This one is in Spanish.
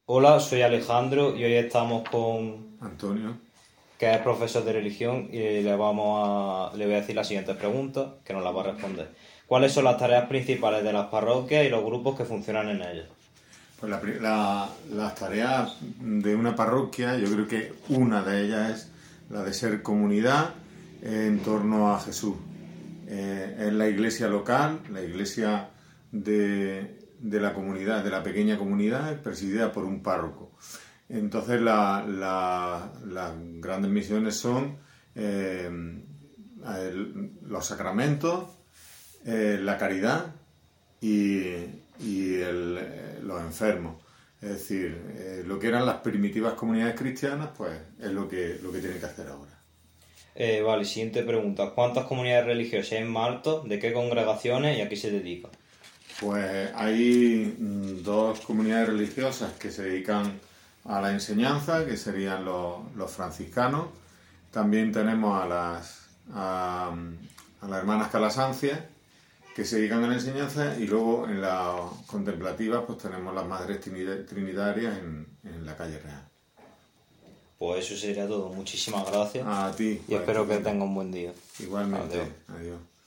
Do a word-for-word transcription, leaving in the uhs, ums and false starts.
Hola, soy Alejandro y hoy estamos con Antonio. que es profesor de religión y le vamos a le voy a decir las siguientes preguntas que nos las va a responder. ¿Cuáles son las tareas principales de las parroquias y los grupos que funcionan en ellas? Pues la, la, las tareas de una parroquia, yo creo que una de ellas es la de ser comunidad en torno a Jesús. Eh, es la iglesia local, la iglesia de, de la comunidad, de la pequeña comunidad, presidida por un párroco. Entonces la, la, las grandes misiones son eh, el, los sacramentos, eh, la caridad y, y el, los enfermos. Es decir, eh, lo que eran las primitivas comunidades cristianas, pues es lo que, lo que tienen que hacer ahora. Eh, vale, siguiente pregunta. ¿Cuántas comunidades religiosas hay en Malta? ¿De qué congregaciones y a qué se dedican? Pues hay dos comunidades religiosas que se dedican a la enseñanza, que serían los, los franciscanos. También tenemos a las, a, a las hermanas calasancias, que se dedican a la enseñanza, y luego en la contemplativa pues tenemos las madres trinitarias en, en la calle Real. Pues eso sería todo. Muchísimas gracias. A ti. Y espero que tenga un buen día. Igualmente. Adiós. Adiós.